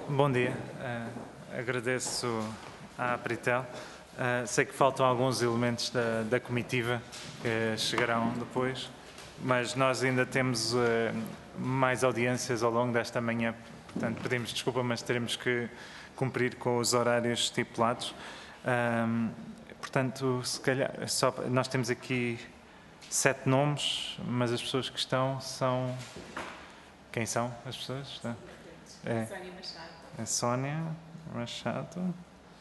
Bom dia, agradeço à Apritel. Sei que faltam alguns elementos da comitiva que chegarão depois, mas nós ainda temos mais audiências ao longo desta manhã, portanto pedimos desculpa, mas teremos que cumprir com os horários estipulados. Portanto, se calhar, nós temos aqui 7 nomes, mas as pessoas que estão são... Quem são as pessoas? Sónia Machado. A Sónia Machado.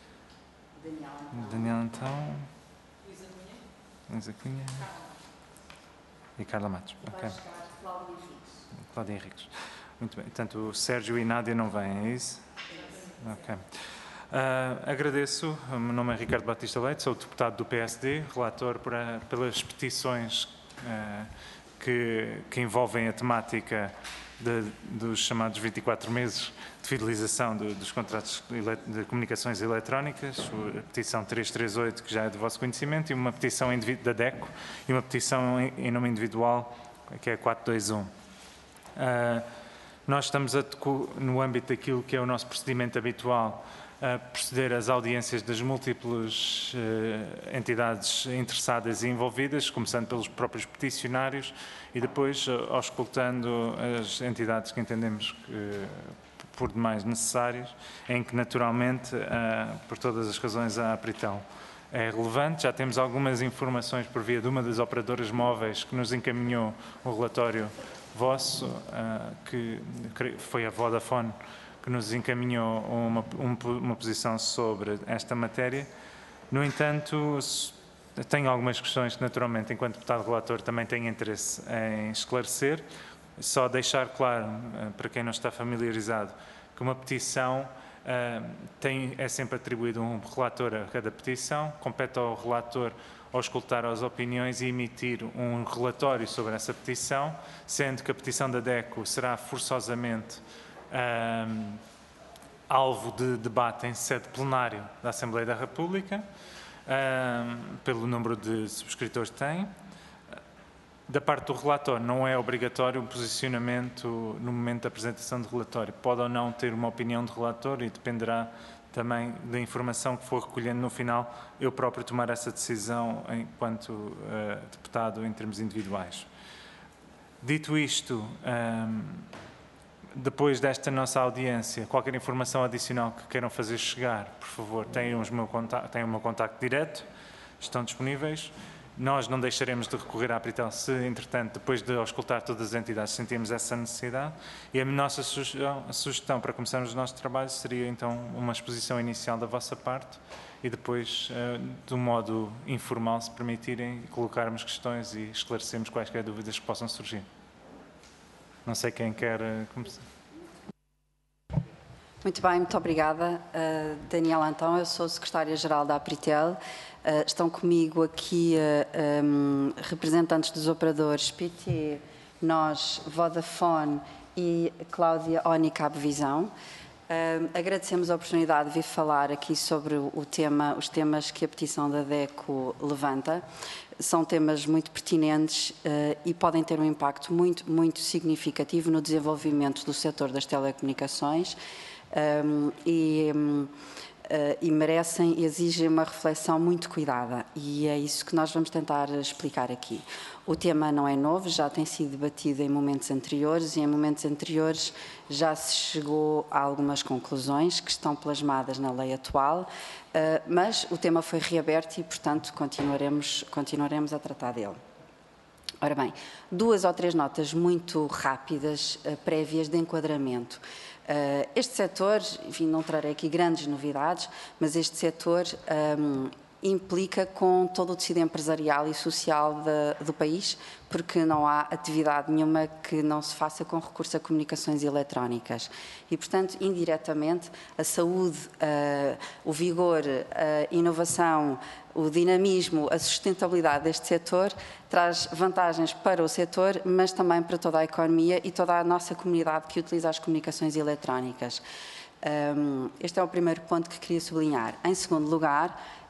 Daniel Antão. Luísa Cunha. E Carla Matos. Okay. Cláudia Henriques. Muito bem. Portanto, o Sérgio e Nádia não vêm, é isso? Ok. Agradeço. O meu nome é Ricardo Batista Leite, sou deputado do PSD, relator pelas petições que envolvem a temática dos chamados 24 meses de fidelização dos contratos de comunicações eletrónicas, a petição 338, que já é do vosso conhecimento, e uma petição da DECO, e uma petição em nome individual, que é a 421. Nós estamos, no âmbito daquilo que é o nosso procedimento habitual, a proceder às audiências das múltiplas entidades interessadas e envolvidas, começando pelos próprios peticionários e depois auscultando as entidades que entendemos por demais necessárias, em que naturalmente, por todas as razões, a Apritel é relevante. Já temos algumas informações por via de uma das operadoras móveis que nos encaminhou o relatório vosso, que foi a Vodafone, que nos encaminhou uma posição sobre esta matéria. No entanto, tenho algumas questões que, naturalmente, enquanto deputado relator, também tenho interesse em esclarecer. Só deixar claro, para quem não está familiarizado, que uma petição é sempre atribuído um relator a cada petição, compete ao relator auscultar as opiniões e emitir um relatório sobre essa petição, sendo que a petição da DECO será forçosamente alvo de debate em sede plenária da Assembleia da República, pelo número de subscritores que tem. Da parte do relator, não é obrigatório o posicionamento no momento da apresentação do relatório. Pode ou não ter uma opinião de relator e dependerá também da informação que for recolhendo no final, eu próprio tomar essa decisão enquanto deputado em termos individuais. Dito isto, depois desta nossa audiência, qualquer informação adicional que queiram fazer chegar, por favor, tenham o meu contacto direto, estão disponíveis. Nós não deixaremos de recorrer à Apritel se, entretanto, depois de auscultar todas as entidades, sentirmos essa necessidade. E a nossa sugestão para começarmos o nosso trabalho seria, então, uma exposição inicial da vossa parte e depois, de um modo informal, se permitirem, colocarmos questões e esclarecermos quaisquer dúvidas que possam surgir. Não sei quem quer começar. Muito bem, muito obrigada. Daniel Antão, eu sou secretária-geral da Apritel. Estão comigo aqui representantes dos operadores PT, nós, Vodafone e Cláudia Oni Cabo Visão. Agradecemos a oportunidade de vir falar aqui sobre os temas que a petição da DECO levanta. São temas muito pertinentes e podem ter um impacto muito significativo no desenvolvimento do setor das telecomunicações e merecem e exigem uma reflexão muito cuidada, e é isso que nós vamos tentar explicar aqui. O tema não é novo, já tem sido debatido em momentos anteriores e em momentos anteriores já se chegou a algumas conclusões que estão plasmadas na lei atual, mas o tema foi reaberto e, portanto, continuaremos a tratar dele. Ora bem, 2 ou 3 notas muito rápidas, prévias de enquadramento. Este setor, enfim, não trarei aqui grandes novidades, mas este setor implica com todo o tecido empresarial e social do país, porque não há atividade nenhuma que não se faça com recurso a comunicações eletrónicas. E, portanto, indiretamente, a saúde, o vigor, a inovação, o dinamismo, a sustentabilidade deste setor traz vantagens para o setor, mas também para toda a economia e toda a nossa comunidade que utiliza as comunicações eletrónicas. Este é o primeiro ponto que queria sublinhar. Em segundo lugar,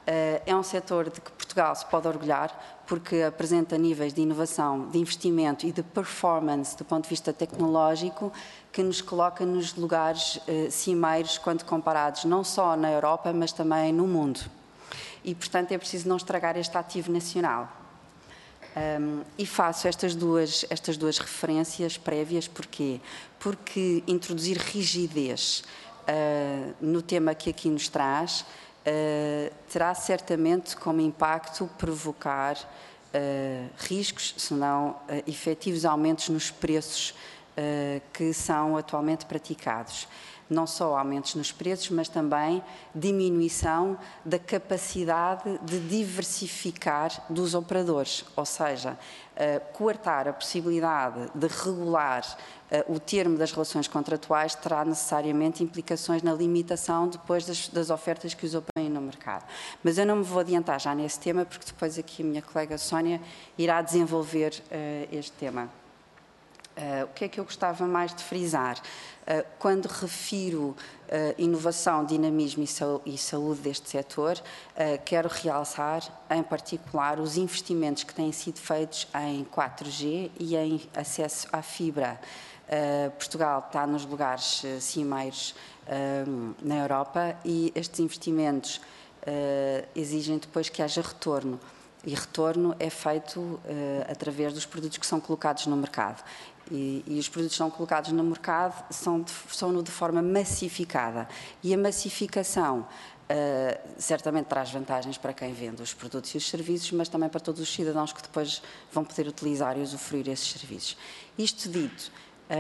É um setor de que Portugal se pode orgulhar, porque apresenta níveis de inovação, de investimento e de performance do ponto de vista tecnológico que nos coloca nos lugares cimeiros quando comparados não só na Europa, mas também no mundo. E, portanto, é preciso não estragar este ativo nacional. E faço estas duas referências prévias, porquê? Porque introduzir rigidez no tema que aqui nos traz terá certamente como impacto provocar riscos, se não efetivos aumentos nos preços que são atualmente praticados. Não só aumentos nos preços, mas também diminuição da capacidade de diversificar dos operadores, ou seja, coartar a possibilidade de regular o termo das relações contratuais terá necessariamente implicações na limitação depois das ofertas que os opõem no mercado. Mas eu não me vou adiantar já nesse tema, porque depois aqui a minha colega Sónia irá desenvolver este tema. O que é que eu gostava mais de frisar? Quando refiro inovação, dinamismo e saúde deste setor, quero realçar, em particular, os investimentos que têm sido feitos em 4G e em acesso à fibra. Portugal está nos lugares cimeiros na Europa e estes investimentos exigem depois que haja retorno. E retorno é feito através dos produtos que são colocados no mercado. E os produtos que são colocados no mercado são de forma massificada. E a massificação certamente traz vantagens para quem vende os produtos e os serviços, mas também para todos os cidadãos que depois vão poder utilizar e usufruir esses serviços. Isto dito,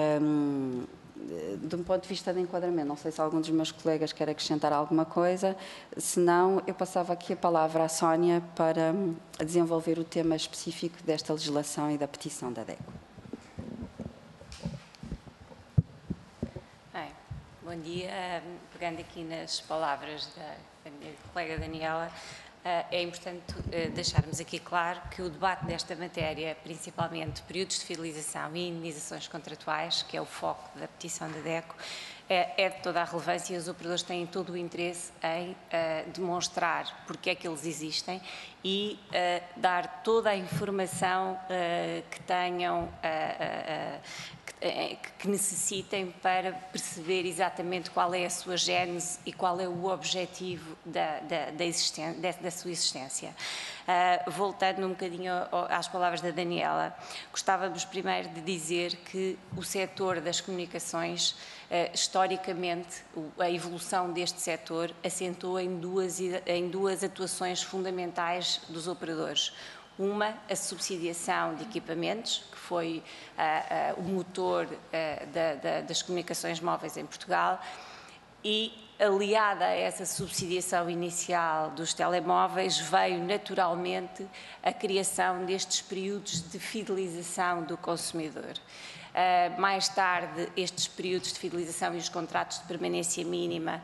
de um ponto de vista de enquadramento, não sei se algum dos meus colegas quer acrescentar alguma coisa, se não, eu passava aqui a palavra à Sónia para desenvolver o tema específico desta legislação e da petição da DECO. Bom dia. Pegando aqui nas palavras da minha colega Daniela, é importante deixarmos aqui claro que o debate desta matéria, principalmente períodos de fidelização e indenizações contratuais, que é o foco da petição da DECO, é de toda a relevância e os operadores têm todo o interesse em demonstrar porque é que eles existem e dar toda a informação que tenham, que necessitem para perceber exatamente qual é a sua gênese e qual é o objetivo da sua existência. Voltando um bocadinho às palavras da Daniela, gostávamos primeiro de dizer que o setor das comunicações, historicamente, a evolução deste setor assentou em duas atuações fundamentais dos operadores. Uma, a subsidiação de equipamentos, que foi o motor das comunicações móveis em Portugal, e aliada a essa subsidiação inicial dos telemóveis, veio naturalmente a criação destes períodos de fidelização do consumidor. Mais tarde, estes períodos de fidelização e os contratos de permanência mínima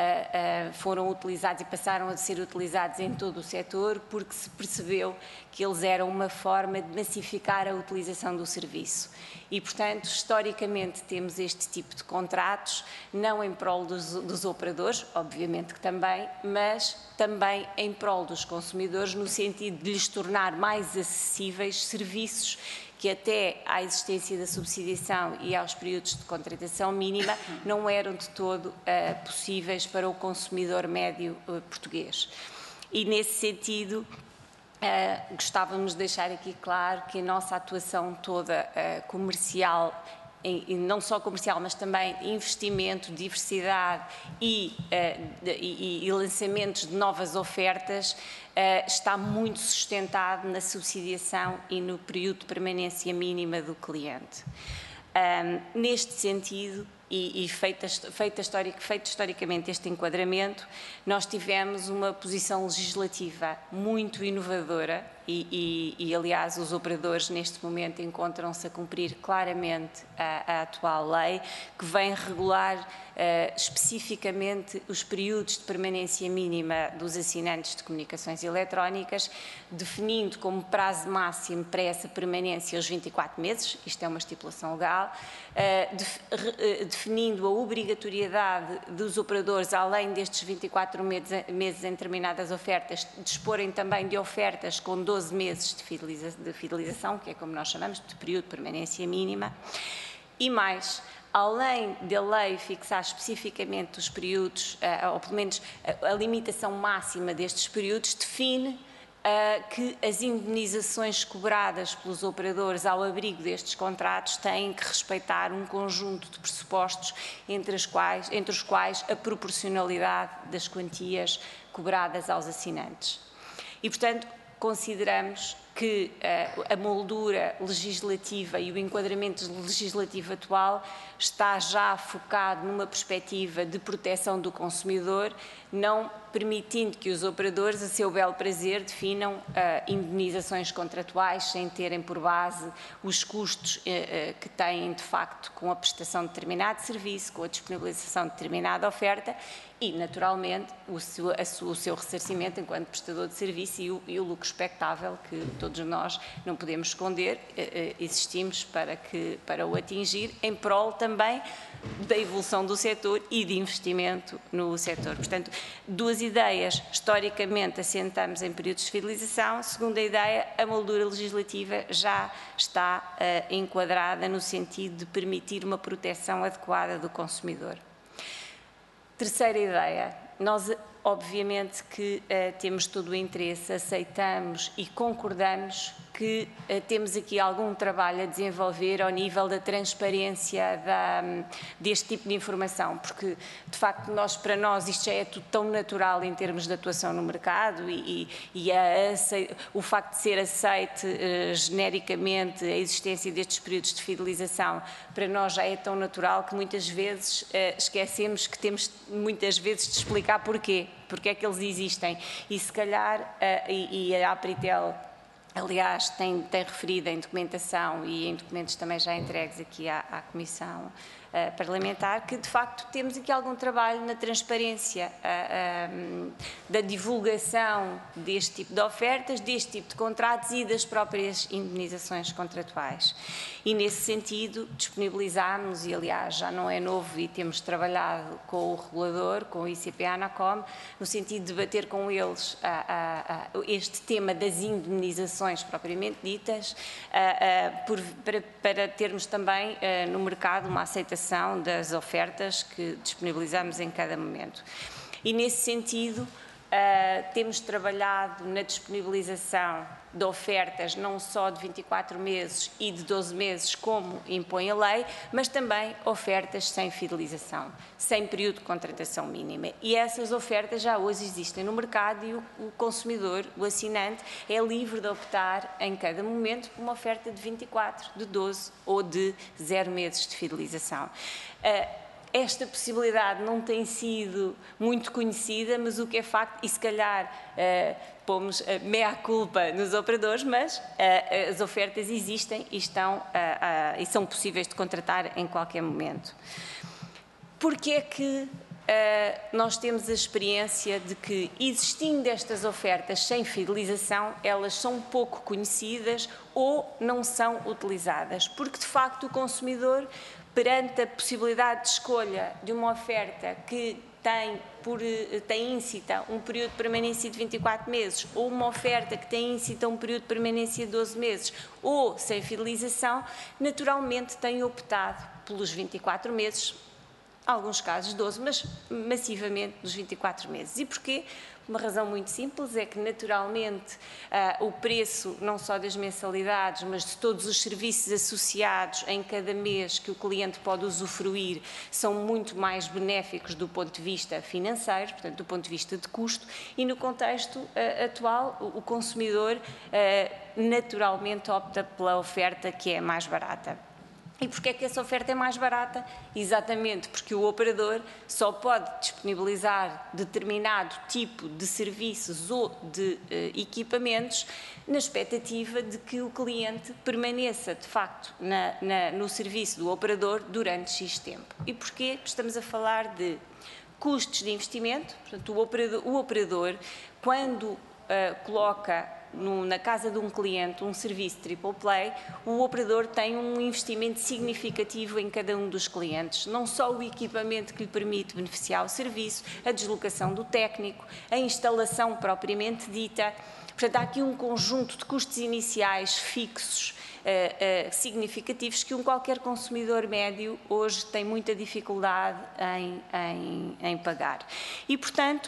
foram utilizados e passaram a ser utilizados em todo o setor, porque se percebeu que eles eram uma forma de massificar a utilização do serviço. E, portanto, historicamente temos este tipo de contratos, não em prol dos operadores, obviamente que também, mas também em prol dos consumidores, no sentido de lhes tornar mais acessíveis serviços que até à existência da subsidiação e aos períodos de contratação mínima não eram de todo possíveis para o consumidor médio português. E nesse sentido, gostávamos de deixar aqui claro que a nossa atuação toda comercial, e não só comercial, mas também investimento, diversidade e lançamentos de novas ofertas, está muito sustentado na subsidiação e no período de permanência mínima do cliente. Neste sentido, e feito historicamente este enquadramento, nós tivemos uma posição legislativa muito inovadora e aliás, os operadores neste momento encontram-se a cumprir claramente a atual lei, que vem regular especificamente os períodos de permanência mínima dos assinantes de comunicações eletrónicas, definindo como prazo máximo para essa permanência os 24 meses, isto é uma estipulação legal, definindo definindo a obrigatoriedade dos operadores, além destes 24 meses em determinadas ofertas, disporem também de ofertas com 12 meses de fidelização, que é como nós chamamos de período de permanência mínima, e mais, além da lei fixar especificamente os períodos, ou pelo menos a limitação máxima destes períodos, define que as indemnizações cobradas pelos operadores ao abrigo destes contratos têm que respeitar um conjunto de pressupostos entre os quais a proporcionalidade das quantias cobradas aos assinantes. E, portanto, consideramos que a moldura legislativa e o enquadramento legislativo atual está já focado numa perspectiva de proteção do consumidor, não permitindo que os operadores, a seu belo prazer, definam indemnizações contratuais sem terem por base os custos que têm, de facto, com a prestação de determinado serviço, com a disponibilização de determinada oferta e, naturalmente, o seu ressarcimento enquanto prestador de serviço e o lucro expectável que todos nós não podemos esconder, existimos para o atingir, em prol também da evolução do setor e de investimento no setor. Portanto, duas ideias, historicamente assentamos em períodos de fidelização. Segunda ideia, a moldura legislativa já está enquadrada no sentido de permitir uma proteção adequada do consumidor. Terceira ideia, nós obviamente que temos todo o interesse, aceitamos e concordamos que temos aqui algum trabalho a desenvolver ao nível da transparência deste tipo de informação, porque de facto para nós isto já é tudo tão natural em termos de atuação no mercado e o facto de ser aceite genericamente a existência destes períodos de fidelização para nós já é tão natural que muitas vezes esquecemos que temos muitas vezes de explicar porquê é que eles existem e se calhar a Apritel, aliás, tem referido em documentação e em documentos também já entregues aqui à Comissão Parlamentar, que de facto temos aqui algum trabalho na transparência da divulgação deste tipo de ofertas, deste tipo de contratos e das próprias indemnizações contratuais. E nesse sentido disponibilizámos, e aliás já não é novo e temos trabalhado com o regulador, com o ICP-ANACOM, no sentido de debater com eles este tema das indemnizações propriamente ditas, para termos também no mercado uma aceitação das ofertas que disponibilizamos em cada momento. E nesse sentido temos trabalhado na disponibilização de ofertas não só de 24 meses e de 12 meses como impõe a lei, mas também ofertas sem fidelização, sem período de contratação mínima. E essas ofertas já hoje existem no mercado e o consumidor, o assinante, é livre de optar em cada momento por uma oferta de 24, de 12 ou de 0 meses de fidelização. Esta possibilidade não tem sido muito conhecida, mas o que é facto, e se calhar pomos meia-culpa nos operadores, mas as ofertas existem e e são possíveis de contratar em qualquer momento. Porque é que nós temos a experiência de que, existindo estas ofertas sem fidelização, elas são pouco conhecidas ou não são utilizadas? Porque, de facto, o consumidor, perante a possibilidade de escolha de uma oferta que tem íncita um período de permanência de 24 meses ou uma oferta que tem íncita um período de permanência de 12 meses ou sem fidelização, naturalmente tem optado pelos 24 meses, em alguns casos 12, mas massivamente dos 24 meses. E porquê? Uma razão muito simples é que, naturalmente, o preço não só das mensalidades, mas de todos os serviços associados em cada mês que o cliente pode usufruir são muito mais benéficos do ponto de vista financeiro, portanto, do ponto de vista de custo, e no contexto atual, o consumidor naturalmente opta pela oferta que é mais barata. E porquê é que essa oferta é mais barata? Exatamente porque o operador só pode disponibilizar determinado tipo de serviços ou de equipamentos na expectativa de que o cliente permaneça, de facto, no serviço do operador durante X tempo. E porquê? Estamos a falar de custos de investimento, portanto, o operador quando coloca na casa de um cliente um serviço triple play, o operador tem um investimento significativo em cada um dos clientes. Não só o equipamento que lhe permite beneficiar o serviço, a deslocação do técnico, a instalação propriamente dita. Portanto, há aqui um conjunto de custos iniciais fixos significativos que qualquer consumidor médio hoje tem muita dificuldade em pagar. E, portanto,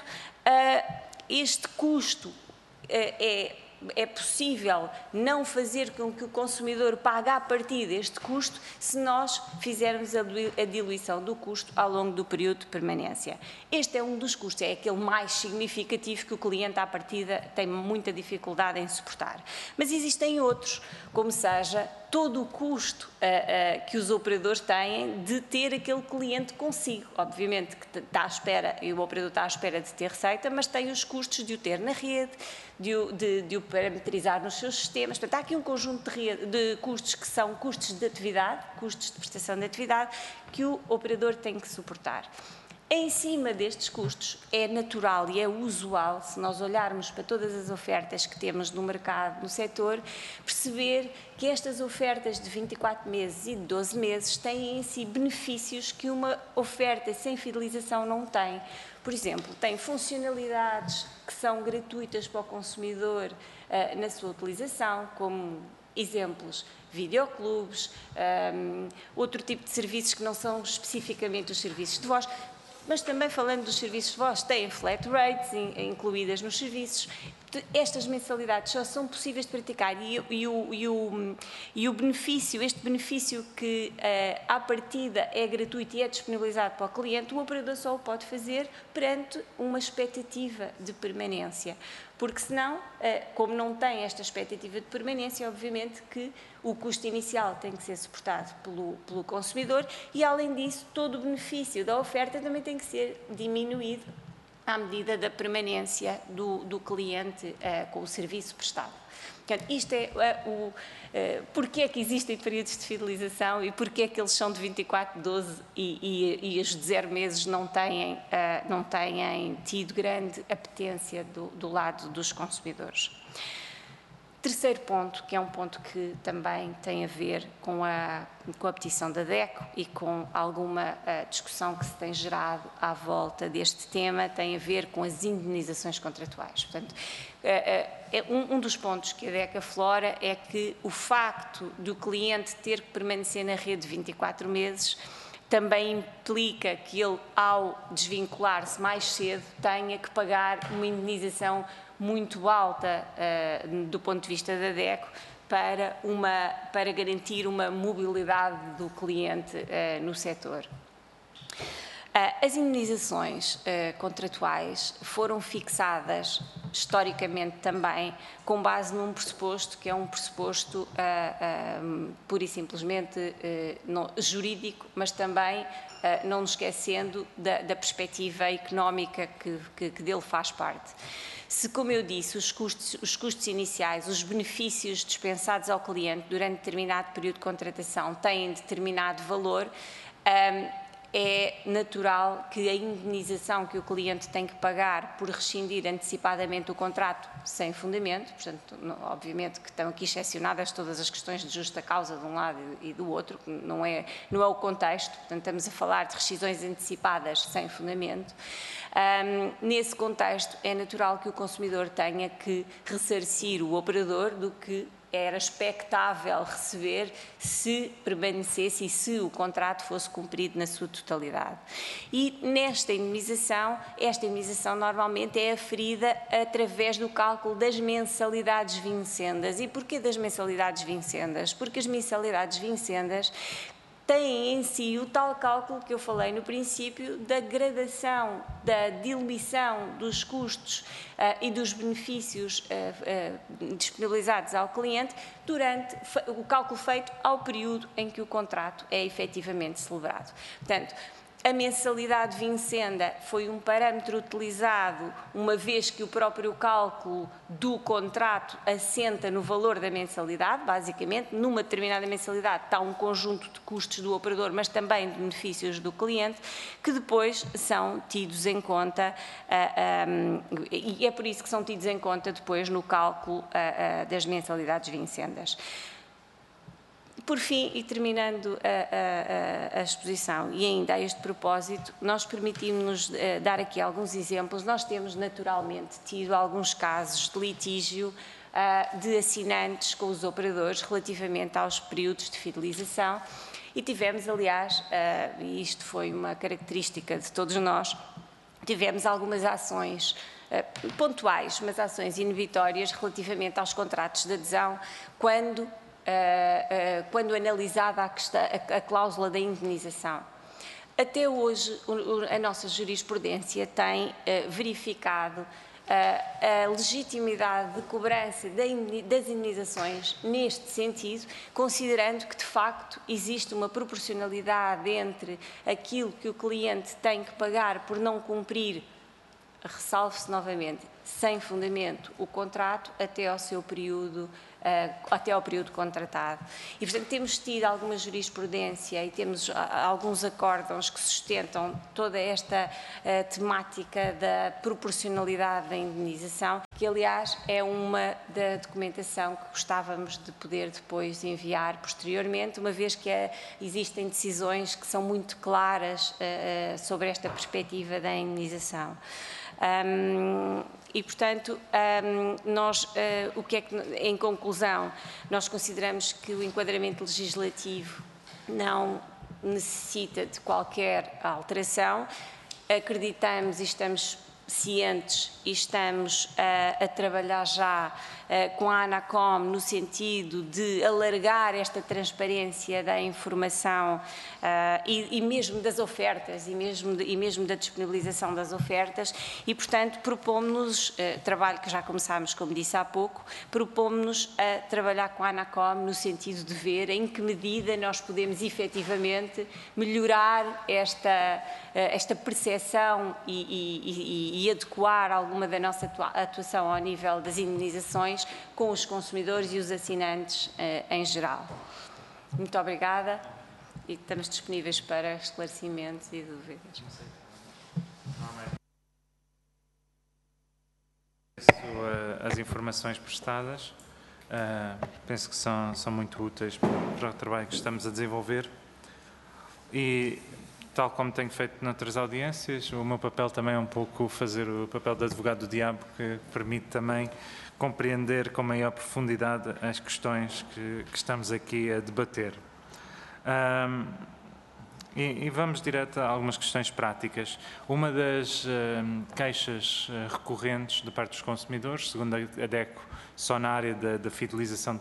este custo é possível não fazer com que o consumidor pague à partida este custo se nós fizermos a diluição do custo ao longo do período de permanência. Este é um dos custos, é aquele mais significativo que o cliente à partida tem muita dificuldade em suportar. Mas existem outros, como seja todo o custo que os operadores têm de ter aquele cliente consigo. Obviamente que está à espera, e o operador está à espera de ter receita, mas tem os custos de o ter na rede, de o parametrizar nos seus sistemas. Portanto, há aqui um conjunto de custos que são custos de atividade, custos de prestação de atividade, que o operador tem que suportar. Em cima destes custos, é natural e é usual, se nós olharmos para todas as ofertas que temos no mercado, no setor, perceber que estas ofertas de 24 meses e de 12 meses têm em si benefícios que uma oferta sem fidelização não tem. Por exemplo, tem funcionalidades que são gratuitas para o consumidor na sua utilização, como exemplos, videoclubes, outro tipo de serviços que não são especificamente os serviços de voz, mas também falando dos serviços de voz, têm flat rates incluídas nos serviços. Estas mensalidades só são possíveis de praticar e o benefício, este benefício que à partida é gratuito e é disponibilizado para o cliente, o operador só o pode fazer perante uma expectativa de permanência. Porque senão, como não tem esta expectativa de permanência, obviamente que o custo inicial tem que ser suportado pelo consumidor e, além disso, todo o benefício da oferta também tem que ser diminuído à medida da permanência do cliente com o serviço prestado. Portanto, isto é porque é que existem períodos de fidelização e porque é que eles são de 24, 12 e os de 0 meses não têm tido grande apetência do lado dos consumidores. Terceiro ponto, que é um ponto que também tem a ver com a petição da DECO e com alguma discussão que se tem gerado à volta deste tema, tem a ver com as indenizações contratuais. Portanto, um dos pontos que a DECO aflora é que o facto do cliente ter que permanecer na rede 24 meses também implica que ele, ao desvincular-se mais cedo, tenha que pagar uma indenização muito alta do ponto de vista da DECO para garantir uma mobilidade do cliente no setor. As indenizações contratuais foram fixadas historicamente também com base num pressuposto que é um pressuposto pura e simplesmente jurídico, mas também não nos esquecendo da perspectiva económica que dele faz parte. Se, como eu disse, os custos iniciais, os benefícios dispensados ao cliente durante determinado período de contratação têm determinado valor, é natural que a indenização que o cliente tem que pagar por rescindir antecipadamente o contrato sem fundamento, portanto, obviamente que estão aqui excepcionadas todas as questões de justa causa de um lado e do outro, não é o contexto, portanto, estamos a falar de rescisões antecipadas sem fundamento. Nesse contexto, é natural que o consumidor tenha que ressarcir o operador do que era expectável receber se permanecesse e se o contrato fosse cumprido na sua totalidade. E esta indenização normalmente é aferida através do cálculo das mensalidades vincendas. E porquê das mensalidades vincendas? Porque as mensalidades vincendas têm em si o tal cálculo que eu falei no princípio da gradação, da diluição dos custos e dos benefícios disponibilizados ao cliente durante o cálculo feito ao período em que o contrato é efetivamente celebrado. Portanto, A mensalidade vincenda foi um parâmetro utilizado, uma vez que o próprio cálculo do contrato assenta no valor da mensalidade, basicamente, numa determinada mensalidade está um conjunto de custos do operador, mas também de benefícios do cliente, que depois são tidos em conta, e é por isso que são tidos em conta depois no cálculo das mensalidades vincendas. Por fim, e terminando a exposição, e ainda a este propósito, nós permitimos-nos dar aqui alguns exemplos. Nós temos naturalmente tido alguns casos de litígio de assinantes com os operadores relativamente aos períodos de fidelização e tivemos, aliás, e isto foi uma característica de todos nós, tivemos algumas ações pontuais, mas ações inibitórias relativamente aos contratos de adesão, quando analisada a cláusula da indenização. Até hoje, a nossa jurisprudência tem verificado a legitimidade de cobrança das indenizações neste sentido, considerando que, de facto, existe uma proporcionalidade entre aquilo que o cliente tem que pagar por não cumprir, ressalve-se novamente, sem fundamento, o contrato até ao seu período até ao período contratado. E, portanto, temos tido alguma jurisprudência e temos alguns acórdãos que sustentam toda esta temática da proporcionalidade da indenização, que, aliás, é uma da documentação que gostávamos de poder depois enviar posteriormente, uma vez que existem decisões que são muito claras sobre esta perspectiva da indenização. E, portanto, nós, o que é que, em conclusão, nós consideramos que o enquadramento legislativo não necessita de qualquer alteração. Acreditamos e estamos cientes e estamos a trabalhar já com a ANACOM no sentido de alargar esta transparência da informação e mesmo das ofertas e mesmo da disponibilização das ofertas e, portanto, propomos-nos, trabalho que já começámos, como disse há pouco, propomos-nos a trabalhar com a ANACOM no sentido de ver em que medida nós podemos efetivamente melhorar esta percepção e adequar alguma da nossa atuação ao nível das indenizações com os consumidores e os assinantes em geral. Muito obrigada e estamos disponíveis para esclarecimentos e dúvidas. As informações prestadas, penso que são muito úteis para o trabalho que estamos a desenvolver e, tal como tenho feito noutras audiências, o meu papel também é um pouco fazer o papel de advogado do diabo, que permite também compreender com maior profundidade as questões que estamos aqui a debater. E vamos direto a algumas questões práticas. Uma das queixas recorrentes da parte dos consumidores, segundo a DECO, só na área da fidelização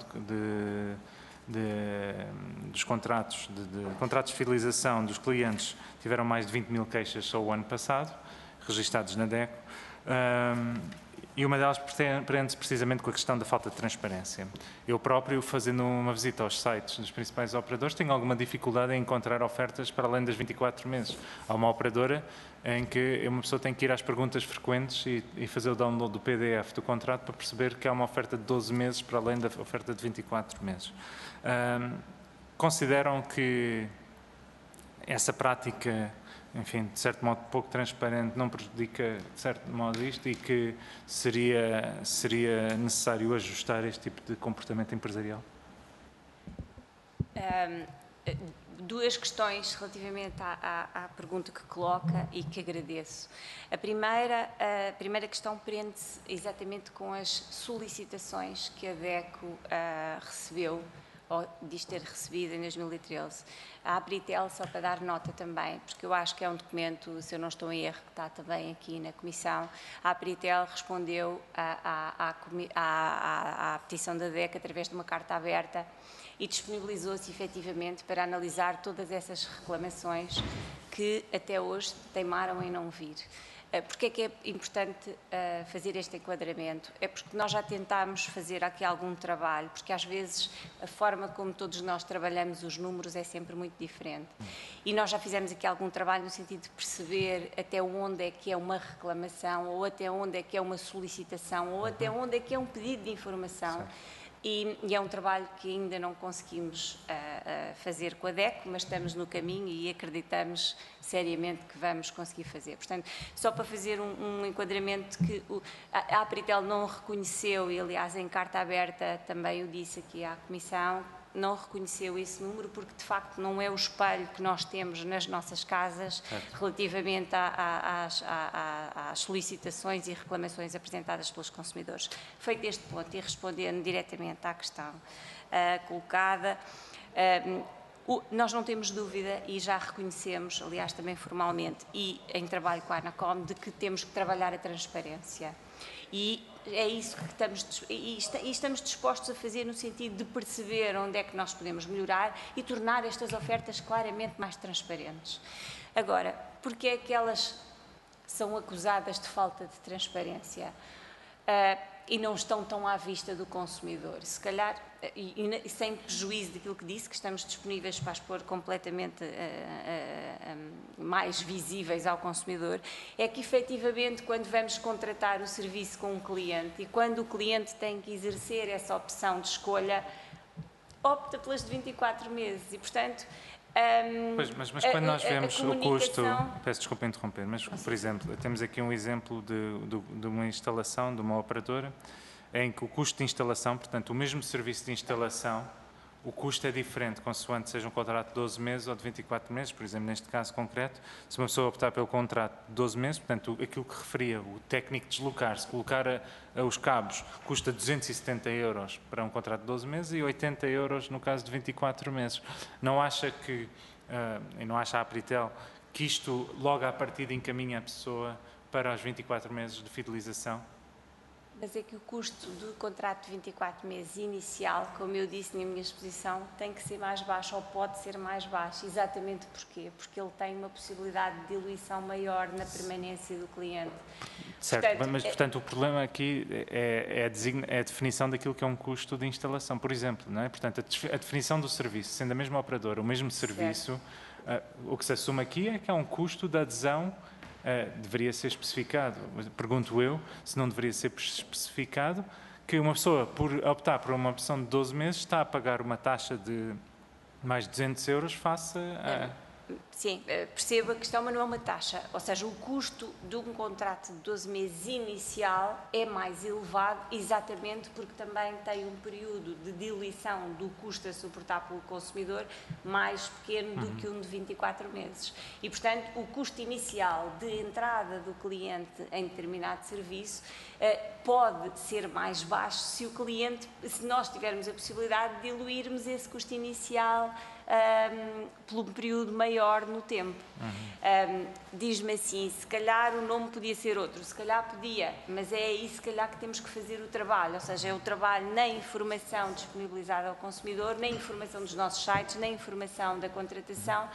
dos contratos, contratos de fidelização dos clientes, tiveram mais de 20 mil queixas só o ano passado, registados na DECO. E uma delas prende-se precisamente com a questão da falta de transparência. Eu próprio, fazendo uma visita aos sites dos principais operadores, tenho alguma dificuldade em encontrar ofertas para além das 24 meses. Há uma operadora em que uma pessoa tem que ir às perguntas frequentes e fazer o download do PDF do contrato para perceber que há uma oferta de 12 meses para além da oferta de 24 meses. Consideram que essa prática, enfim, de certo modo pouco transparente, não prejudica de certo modo isto e que seria necessário ajustar este tipo de comportamento empresarial? Duas questões relativamente à pergunta que coloca e que agradeço. A primeira questão prende-se exatamente com as solicitações que a DECO recebeu, ou diz ter recebido em 2013. A APRITEL, só para dar nota também, porque eu acho que é um documento, se eu não estou em erro, que está também aqui na Comissão, a APRITEL respondeu à petição da DECO através de uma carta aberta e disponibilizou-se efetivamente para analisar todas essas reclamações que até hoje teimaram em não vir. Porque é que é importante fazer este enquadramento? É porque nós já tentámos fazer aqui algum trabalho, porque às vezes a forma como todos nós trabalhamos os números é sempre muito diferente. E nós já fizemos aqui algum trabalho no sentido de perceber até onde é que é uma reclamação, ou até onde é que é uma solicitação, ou até onde é que é um pedido de informação. E é um trabalho que ainda não conseguimos fazer com a DECO, mas estamos no caminho e acreditamos seriamente que vamos conseguir fazer. Portanto, só para fazer um enquadramento que a Apritel não reconheceu, e aliás em carta aberta também o disse aqui à Comissão, não reconheceu esse número porque de facto não é o espelho que nós temos nas nossas casas relativamente às solicitações e reclamações apresentadas pelos consumidores. Feito este ponto e respondendo diretamente à questão colocada, nós não temos dúvida e já reconhecemos, aliás também formalmente e em trabalho com a Anacom, de que temos que trabalhar a transparência. E é isso que estamos dispostos a fazer no sentido de perceber onde é que nós podemos melhorar e tornar estas ofertas claramente mais transparentes. Agora, porque é que elas são acusadas de falta de transparência e não estão tão à vista do consumidor? Se calhar, e sem prejuízo daquilo que disse, que estamos disponíveis para as pôr completamente mais visíveis ao consumidor, é que efetivamente quando vamos contratar o serviço com um cliente e quando o cliente tem que exercer essa opção de escolha, opta pelas de 24 meses e, portanto, mas quando nós vemos o custo, peço desculpa interromper, mas por exemplo, temos aqui um exemplo de uma instalação, de uma operadora, em que o custo de instalação, portanto, o mesmo serviço de instalação, o custo é diferente, consoante seja um contrato de 12 meses ou de 24 meses, por exemplo, neste caso concreto, se uma pessoa optar pelo contrato de 12 meses, portanto, aquilo que referia, o técnico deslocar-se, colocar os cabos, custa 270 € para um contrato de 12 meses e 80 € no caso de 24 meses. Não acha que, e não acha a Apritel, que isto logo à partida encaminha a pessoa para os 24 meses de fidelização? Mas é que o custo do contrato de 24 meses inicial, como eu disse na minha exposição, tem que ser mais baixo ou pode ser mais baixo. Exatamente porquê? Porque ele tem uma possibilidade de diluição maior na permanência do cliente. Certo, portanto, mas portanto o problema aqui é a definição daquilo que é um custo de instalação, por exemplo, não é? Portanto, a definição do serviço, sendo a mesma operadora, o mesmo serviço, o que se assume aqui é que há um custo de adesão. Deveria ser especificado, pergunto eu, se não deveria ser especificado, que uma pessoa, por optar por uma opção de 12 meses, está a pagar uma taxa de mais de 200 € face a... Sim, percebo a questão, mas não é uma taxa. Ou seja, o custo de um contrato de 12 meses inicial é mais elevado exatamente porque também tem um período de diluição do custo a suportar pelo consumidor mais pequeno do que um de 24 meses. E, portanto, o custo inicial de entrada do cliente em determinado serviço pode ser mais baixo se nós tivermos a possibilidade de diluirmos esse custo inicial por um período maior no tempo. Diz-me assim, se calhar o nome podia ser outro, se calhar podia, mas é aí se calhar que temos que fazer o trabalho, ou seja, é o trabalho na informação disponibilizada ao consumidor, na informação dos nossos sites, na informação da contratação,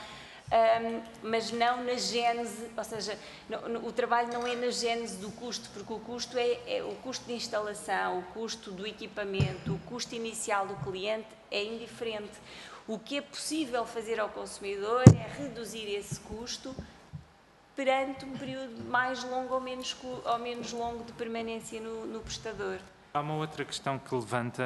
mas não na gênese, ou seja, o trabalho não é na gênese do custo, porque o custo é o custo de instalação, o custo do equipamento, o custo inicial do cliente é indiferente. O que é possível fazer ao consumidor é reduzir esse custo perante um período mais longo ou menos longo de permanência no prestador. Há uma outra questão que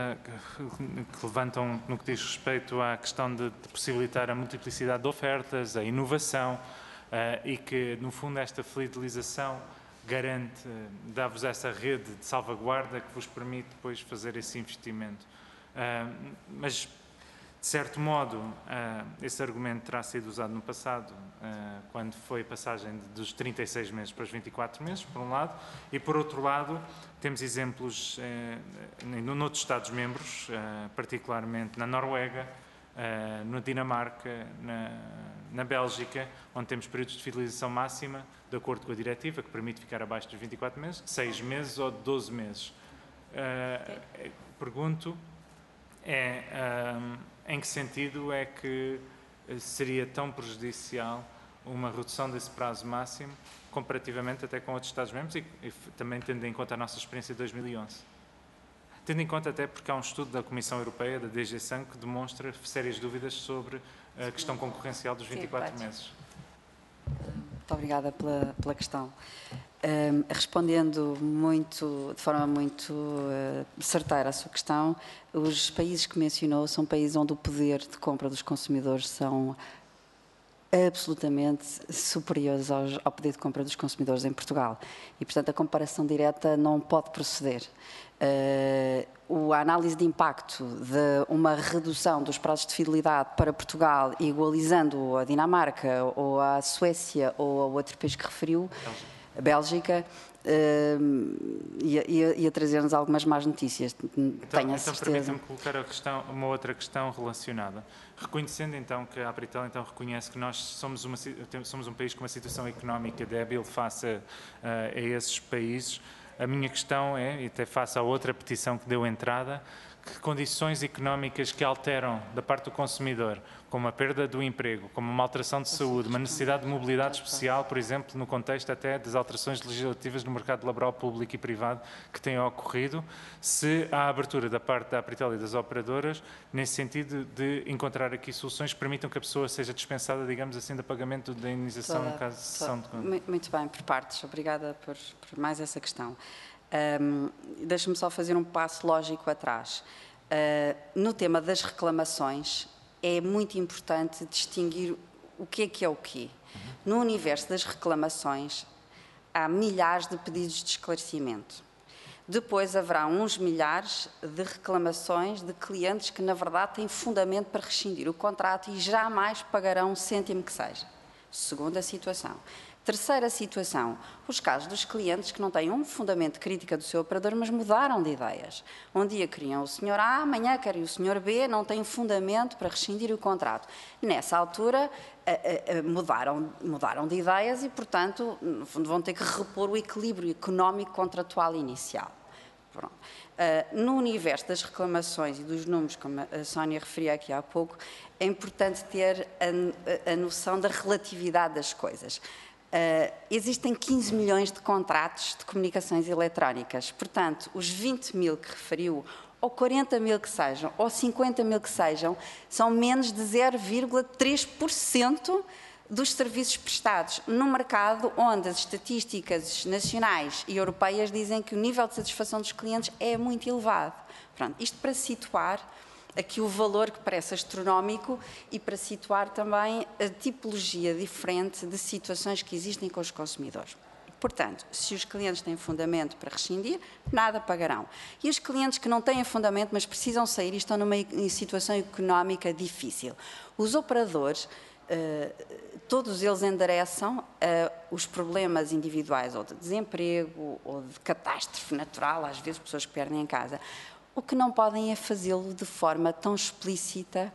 levantam no que diz respeito à questão de possibilitar a multiplicidade de ofertas, a inovação e que, no fundo, esta fidelização garante, dá-vos essa rede de salvaguarda que vos permite depois fazer esse investimento. Mas, de certo modo, esse argumento terá sido usado no passado, quando foi a passagem dos 36 meses para os 24 meses, por um lado, e por outro lado, temos exemplos noutros Estados-membros, particularmente na Noruega, na Dinamarca, na Bélgica, onde temos períodos de fidelização máxima, de acordo com a diretiva, que permite ficar abaixo dos 24 meses, de 6 meses ou de 12 meses. Pergunto, em que sentido é que seria tão prejudicial uma redução desse prazo máximo, comparativamente até com outros Estados-membros e também tendo em conta a nossa experiência de 2011. Tendo em conta até porque há um estudo da Comissão Europeia, da DG SAN, que demonstra sérias dúvidas sobre a questão concorrencial dos 24 meses. Muito obrigada pela questão. Respondendo de forma muito certeira à sua questão, os países que mencionou são países onde o poder de compra dos consumidores são absolutamente superiores ao poder de compra dos consumidores em Portugal. E, portanto, a comparação direta não pode proceder. A análise de impacto de uma redução dos prazos de fidelidade para Portugal, igualizando a Dinamarca, ou a Suécia, ou a outro país que referiu, a Bélgica, ia trazer-nos algumas más notícias. Tenho a certeza. Então permita-me colocar uma outra questão relacionada. Reconhecendo então que a Apritel então reconhece que nós somos um país com uma situação económica débil face a esses países, a minha questão é, e até face à outra petição que deu entrada, que condições económicas que alteram da parte do consumidor, como a perda do emprego, como uma alteração de saúde, uma necessidade de mobilidade especial, por exemplo, no contexto até das alterações legislativas no mercado laboral público e privado que têm ocorrido, se há abertura da parte da Apritel e das operadoras, nesse sentido de encontrar aqui soluções que permitam que a pessoa seja dispensada, digamos assim, do pagamento da indenização no caso de cessão de conta. Muito bem, por partes. Obrigada por mais essa questão. Deixe-me só fazer um passo lógico atrás. No tema das reclamações, é muito importante distinguir o que é o quê. No universo das reclamações, há milhares de pedidos de esclarecimento. Depois haverá uns milhares de reclamações de clientes que, na verdade, têm fundamento para rescindir o contrato e jamais pagarão um cêntimo que seja. Segunda situação. Terceira situação, os casos dos clientes que não têm um fundamento de crítica do seu operador, mas mudaram de ideias. Um dia queriam o senhor A, amanhã querem o senhor B, não têm fundamento para rescindir o contrato. Nessa altura, mudaram de ideias e, portanto, vão ter que repor o equilíbrio económico contratual inicial. No universo das reclamações e dos números, como a Sónia referia aqui há pouco, é importante ter a noção da relatividade das coisas. Existem 15 milhões de contratos de comunicações eletrónicas, portanto, os 20 mil que referiu, ou 40 mil que sejam, ou 50 mil que sejam, são menos de 0,3% dos serviços prestados num mercado onde as estatísticas nacionais e europeias dizem que o nível de satisfação dos clientes é muito elevado. Pronto, isto para situar aqui o valor que parece astronómico e para situar também a tipologia diferente de situações que existem com os consumidores. Portanto, se os clientes têm fundamento para rescindir, nada pagarão. E os clientes que não têm fundamento, mas precisam sair e estão numa situação económica difícil, os operadores, todos eles endereçam os problemas individuais, ou de desemprego, ou de catástrofe natural, às vezes pessoas que perdem em casa. O que não podem é fazê-lo de forma tão explícita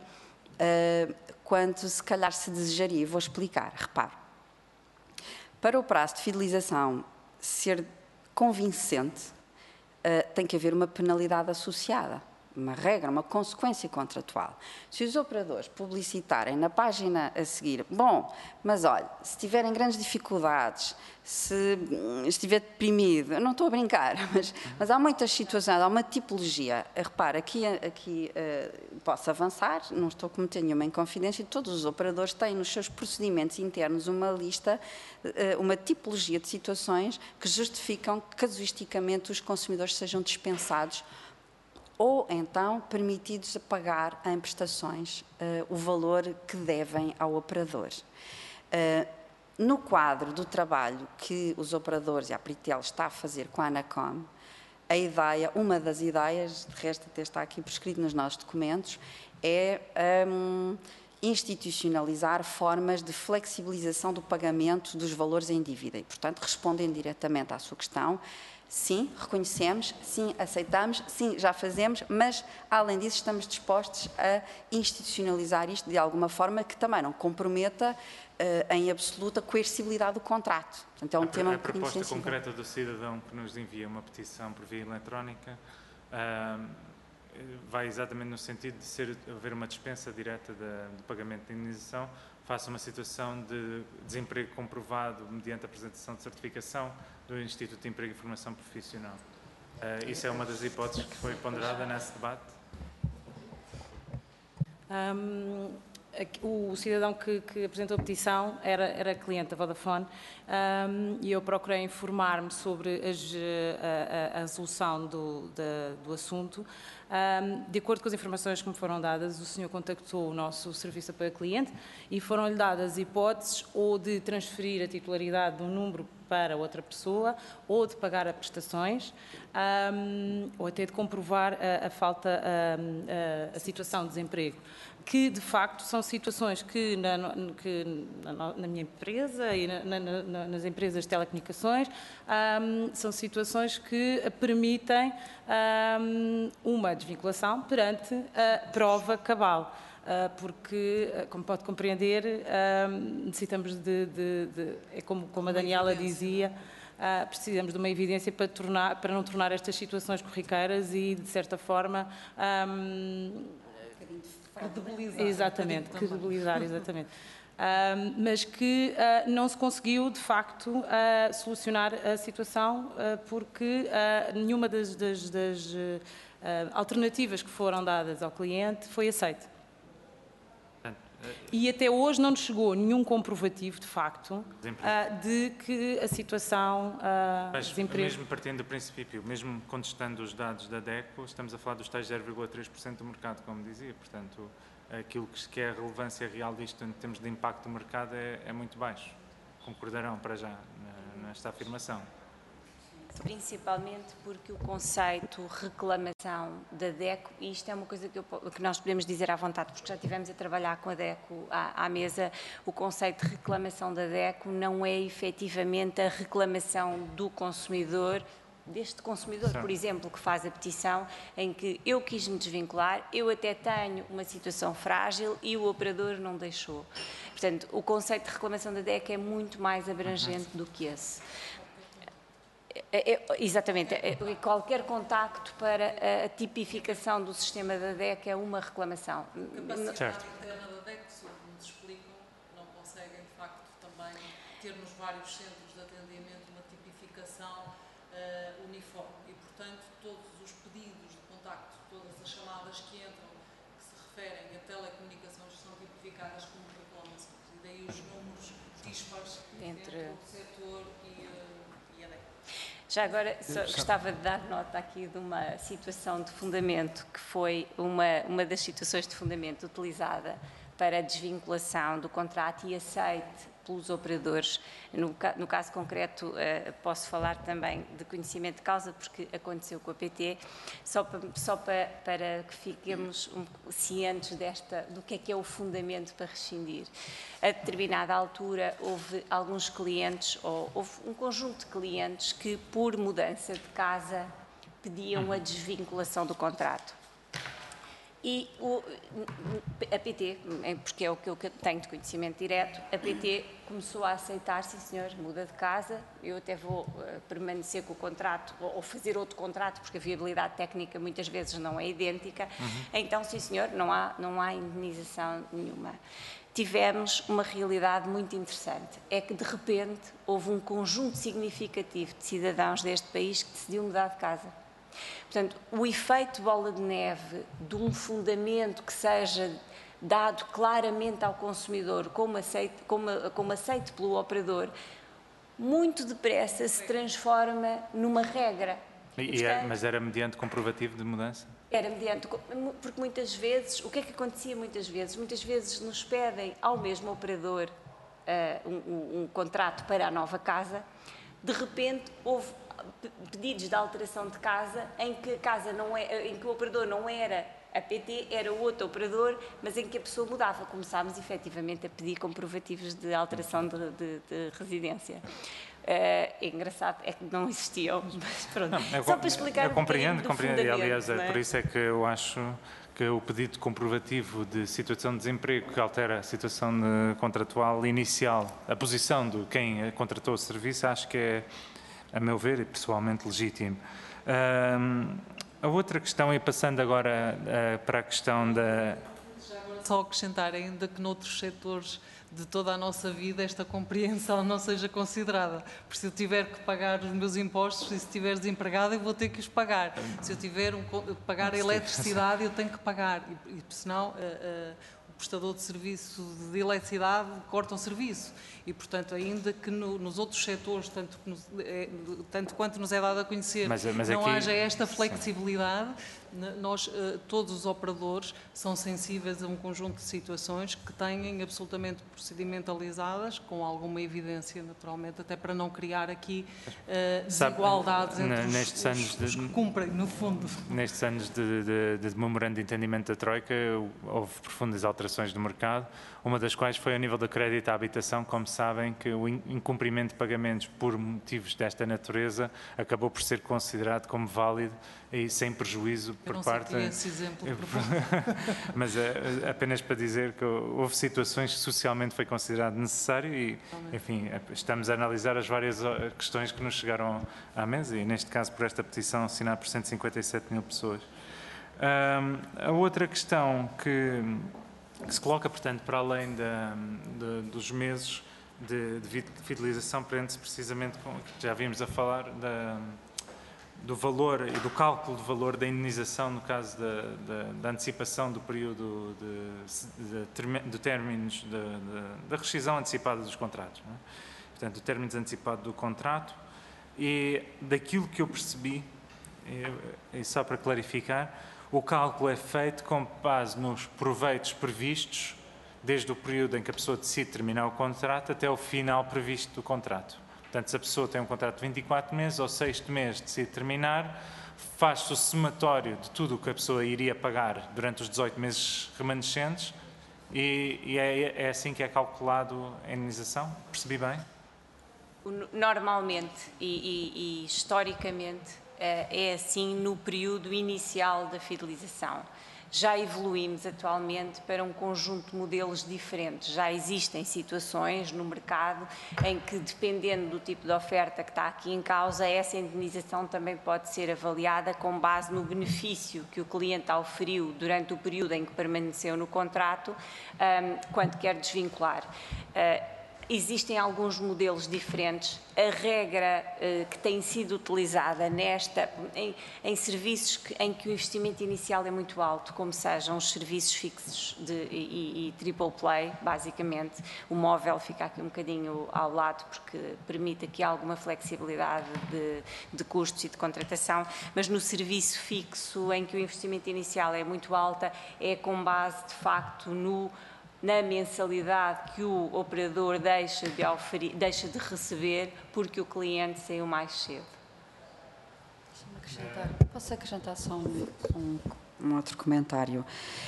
quanto se calhar se desejaria. Vou explicar. Repare, para o prazo de fidelização ser convincente, tem que haver uma penalidade associada, uma regra, uma consequência contratual. Se os operadores publicitarem na página a seguir, bom, mas olha, se tiverem grandes dificuldades, se estiver deprimido, eu não estou a brincar, mas há muitas situações, há uma tipologia. Repara, aqui posso avançar, não estou a cometer nenhuma inconfidência, todos os operadores têm nos seus procedimentos internos uma lista, uma tipologia de situações que justificam que casuisticamente os consumidores sejam dispensados ou então permitidos a pagar em prestações o valor que devem ao operador. No quadro do trabalho que os operadores e a Apritel está a fazer com a Anacom, a ideia, uma das ideias, de resto até está aqui prescrito nos nossos documentos, é institucionalizar formas de flexibilização do pagamento dos valores em dívida. E, portanto, respondendo diretamente à sua questão, sim, reconhecemos, sim, aceitamos, sim, já fazemos, mas, além disso, estamos dispostos a institucionalizar isto de alguma forma que também não comprometa em absoluta coercibilidade do contrato. Portanto, é um tema a proposta sensível. concreta do cidadão que nos envia uma petição por via eletrónica vai exatamente no sentido de haver uma dispensa direta do pagamento de indenização face a uma situação de desemprego comprovado mediante a apresentação de certificação do Instituto de Emprego e Formação Profissional. Isso é uma das hipóteses que foi ponderada nesse debate? O cidadão que apresentou a petição era cliente da Vodafone, e eu procurei informar-me sobre a resolução do assunto. De acordo com as informações que me foram dadas, o senhor contactou o nosso serviço de apoio ao cliente e foram-lhe dadas hipóteses ou de transferir a titularidade de um número para outra pessoa, ou de pagar as prestações, ou até de comprovar a situação de desemprego, que de facto são situações que na minha empresa e nas empresas de telecomunicações são situações que permitem uma desvinculação perante a prova cabal. Porque, como pode compreender, necessitamos é como a Daniela dizia, precisamos de uma evidência para não tornar estas situações corriqueiras e, de certa forma, credibilizar. Exatamente, credibilizar, exatamente. Mas que não se conseguiu, de facto, solucionar a situação porque nenhuma das alternativas que foram dadas ao cliente foi aceita. E até hoje não nos chegou nenhum comprovativo, de facto, de que a situação Mas, desemprego... mesmo partindo do princípio, mesmo contestando os dados da DECO, estamos a falar dos tais 0,3% do mercado, como dizia. Portanto, aquilo que é a relevância real disto em termos de impacto do mercado é muito baixo. Concordarão para já nesta afirmação? Principalmente porque o conceito reclamação da DECO, e isto é uma coisa que nós podemos dizer à vontade, porque já estivemos a trabalhar com a DECO à mesa, o conceito de reclamação da DECO não é efetivamente a reclamação do consumidor, deste consumidor, por exemplo, que faz a petição, em que eu quis me desvincular, eu até tenho uma situação frágil e o operador não deixou. Portanto, o conceito de reclamação da DECO é muito mais abrangente do que esse. Exatamente, qualquer contacto para a tipificação do sistema da DECO é uma reclamação. A capacidade interna da DECO, se nos explicam, não conseguem de facto também ter nos vários centros de atendimento uma tipificação uniforme e, portanto, todos os pedidos de contacto, todas as chamadas que entram, que se referem a telecomunicações, são tipificadas como reclamações e daí os números dispares entre o setor e a DECO. Já agora, gostava de dar nota aqui de uma situação de fundamento, que foi uma das situações de fundamento utilizada para a desvinculação do contrato e aceite pelos operadores. No caso concreto, posso falar também de conhecimento de causa, porque aconteceu com a PT, só para que fiquemos cientes do que é o fundamento para rescindir. A determinada altura, houve alguns clientes, ou houve um conjunto de clientes que, por mudança de casa, pediam a desvinculação do contrato. E a PT, porque é o que eu tenho de conhecimento direto, a PT começou a aceitar, sim senhor, muda de casa, eu até vou permanecer com o contrato ou fazer outro contrato, porque a viabilidade técnica muitas vezes não é idêntica, então sim senhor, não há indenização nenhuma. Tivemos uma realidade muito interessante, é que de repente houve um conjunto significativo de cidadãos deste país que decidiu mudar de casa. Portanto, o efeito bola de neve de um fundamento que seja dado claramente ao consumidor como aceito pelo operador, muito depressa se transforma numa regra. Mas era mediante comprovativo de mudança? Era mediante, porque muitas vezes, o que é que acontecia muitas vezes? Muitas vezes nos pedem ao mesmo operador um contrato para a nova casa, de repente houve pedidos de alteração de casa em que em que o operador não era a PT, era outro operador, mas em que a pessoa mudava. Começámos efetivamente a pedir comprovativos de alteração de residência. É engraçado, é que não existiam, mas pronto. Não, só para explicar eu compreendo, e aliás, por isso é que eu acho que o pedido de comprovativo de situação de desemprego que altera a situação contratual inicial, a posição de quem contratou o serviço, acho que é, a meu ver, e pessoalmente legítimo. A outra questão, e passando agora para a questão da... Já agora só acrescentar ainda que noutros setores de toda a nossa vida esta compreensão não seja considerada. Porque se eu tiver que pagar os meus impostos e se estiver desempregado eu vou ter que os pagar. Se eu tiver que pagar a eletricidade eu tenho que pagar. E senão o prestador de serviço de eletricidade corta o serviço. E, portanto, ainda que nos outros setores, tanto quanto nos é dado a conhecer, mas não aqui, haja esta flexibilidade, nós, todos os operadores, são sensíveis a um conjunto de situações que têm absolutamente procedimentalizadas, com alguma evidência, naturalmente, até para não criar aqui desigualdades entre os que cumprem, no fundo. Nestes anos de memorando de entendimento da Troika, houve profundas alterações do mercado, uma das quais foi a nível do crédito à habitação. Como sabem, que o incumprimento de pagamentos por motivos desta natureza acabou por ser considerado como válido e sem prejuízo por parte... Eu não sei esse exemplo. Mas apenas para dizer que houve situações que socialmente foi considerado necessário e, enfim, estamos a analisar as várias questões que nos chegaram à mesa e, neste caso, por esta petição assinada por 157 mil pessoas. A outra questão que se coloca, portanto, para além dos meses de fidelização, prende-se precisamente com o que já vimos a falar do valor e do cálculo do valor da indenização no caso da antecipação do período de términos da rescisão antecipada dos contratos, não é? Portanto, o término antecipado do contrato, e daquilo que eu percebi, e só para clarificar, o cálculo é feito com base nos proveitos previstos desde o período em que a pessoa decide terminar o contrato até o final previsto do contrato. Portanto, se a pessoa tem um contrato de 24 meses, ao 6º mês decide terminar, faz-se o somatório de tudo o que a pessoa iria pagar durante os 18 meses remanescentes e é assim que é calculado a indenização? Percebi bem? Normalmente e historicamente é assim no período inicial da fidelização. Já evoluímos atualmente para um conjunto de modelos diferentes. Já existem situações no mercado em que, dependendo do tipo de oferta que está aqui em causa, essa indenização também pode ser avaliada com base no benefício que o cliente auferiu durante o período em que permaneceu no contrato, quando quer desvincular. Existem alguns modelos diferentes. A regra que tem sido utilizada em serviços em que o investimento inicial é muito alto, como sejam os serviços fixos e triple play, basicamente, o móvel fica aqui um bocadinho ao lado porque permite aqui alguma flexibilidade de custos e de contratação, mas no serviço fixo em que o investimento inicial é muito alta, é com base, de facto, na mensalidade que o operador deixa de receber porque o cliente saiu mais cedo. Posso acrescentar só um outro comentário?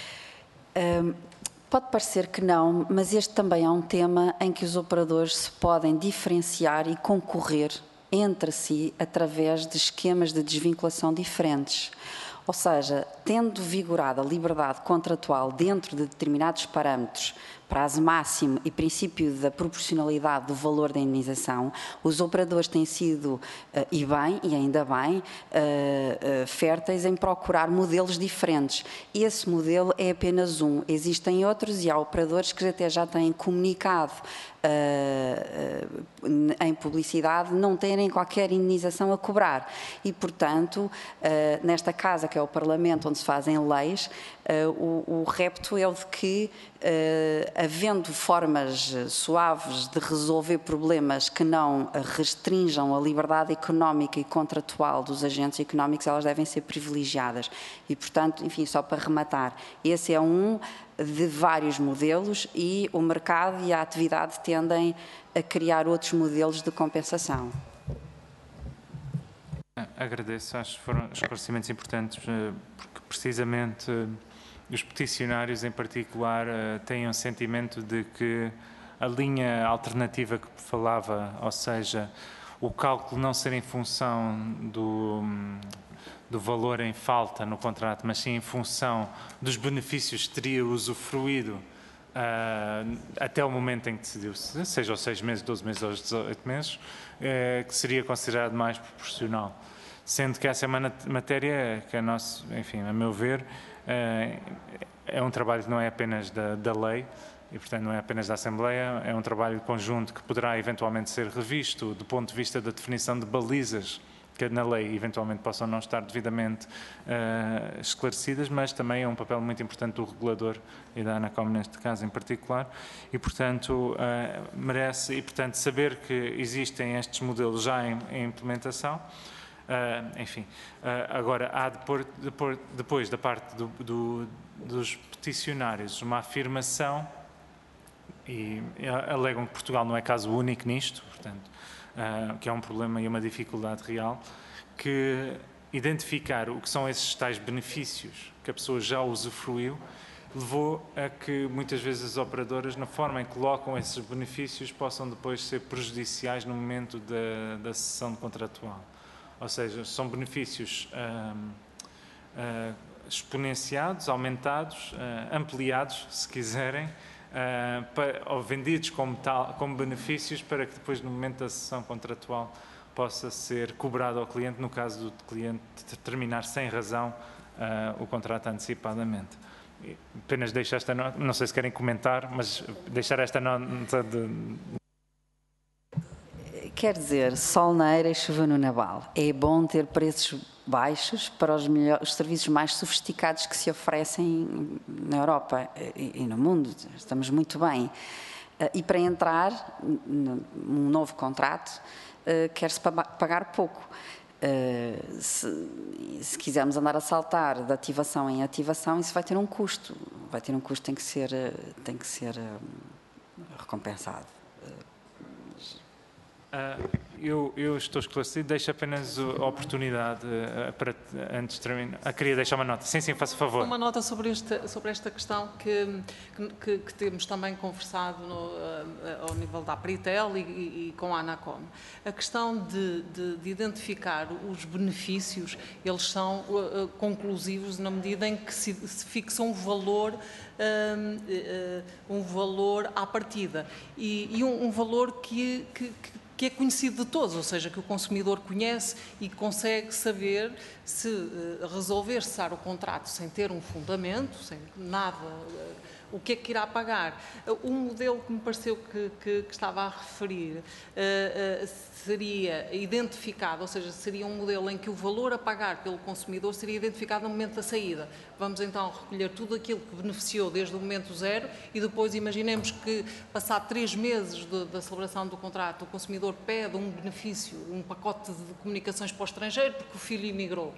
Pode parecer que não, mas este também é um tema em que os operadores se podem diferenciar e concorrer entre si através de esquemas de desvinculação diferentes. Ou seja, tendo vigorado a liberdade contratual dentro de determinados parâmetros, prazo máximo e princípio da proporcionalidade do valor da indenização, os operadores têm sido, e bem, e ainda bem, férteis em procurar modelos diferentes. Esse modelo é apenas um. Existem outros e há operadores que até já têm comunicado em publicidade não terem qualquer indenização a cobrar e, portanto, nesta casa que é o Parlamento onde se fazem leis, o repto é o de que, havendo formas suaves de resolver problemas que não restringam a liberdade económica e contratual dos agentes económicos, elas devem ser privilegiadas e, portanto, enfim, só para rematar, esse é um de vários modelos e o mercado e a atividade tendem a criar outros modelos de compensação. Agradeço, acho que foram esclarecimentos importantes, porque precisamente os peticionários em particular têm um sentimento de que a linha alternativa que falava, ou seja, o cálculo não ser em função do valor em falta no contrato, mas sim em função dos benefícios que teria usufruído até o momento em que decidiu, seja aos 6 meses, 12 meses ou aos 18 meses, que seria considerado mais proporcional. Sendo que essa é uma matéria que enfim, a meu ver, é um trabalho que não é apenas da lei, e, portanto, não é apenas da Assembleia, é um trabalho conjunto que poderá eventualmente ser revisto do ponto de vista da definição de balizas que na lei eventualmente possam não estar devidamente esclarecidas, mas também é um papel muito importante do regulador e da ANACOM neste caso em particular, e portanto merece, e portanto saber que existem estes modelos já em implementação. Enfim, agora há depois da parte dos peticionários uma afirmação, e alegam que Portugal não é caso único nisto, portanto, que é um problema e uma dificuldade real, que identificar o que são esses tais benefícios que a pessoa já usufruiu, levou a que muitas vezes as operadoras, na forma em que colocam esses benefícios, possam depois ser prejudiciais no momento da cessão contratual. Ou seja, são benefícios exponenciados, aumentados, ampliados, se quiserem, ou vendidos como benefícios para que depois, no momento da cessão contratual, possa ser cobrado ao cliente, no caso do cliente terminar sem razão o contrato antecipadamente. Apenas deixo esta nota, não sei se querem comentar, mas deixar esta nota de... Quer dizer, sol na eira e chuva no naval. É bom ter preços baixos para os serviços mais sofisticados que se oferecem na Europa e no mundo. Estamos muito bem. E para entrar num novo contrato, quer-se pagar pouco. Se quisermos andar a saltar de ativação em ativação, isso vai ter um custo. Vai ter um custo, tem que ser recompensado. Eu estou esclarecido, deixo apenas a oportunidade para, antes de terminar. Queria deixar uma nota. Sim, faça favor. Uma nota sobre esta questão que temos também conversado ao nível da Apritel e com a ANACOM. A questão de identificar os benefícios, eles são conclusivos na medida em que se fixa um valor à partida e um valor que é conhecido de todos, ou seja, que o consumidor conhece e consegue saber se resolver cessar o contrato sem ter um fundamento, sem nada, o que é que irá pagar. O modelo que me pareceu que estava a referir seria identificado, ou seja, seria um modelo em que o valor a pagar pelo consumidor seria identificado no momento da saída. Vamos então recolher tudo aquilo que beneficiou desde o momento zero e depois imaginemos que, passado 3 meses da celebração do contrato, o consumidor pede um benefício, um pacote de comunicações para o estrangeiro porque o filho emigrou.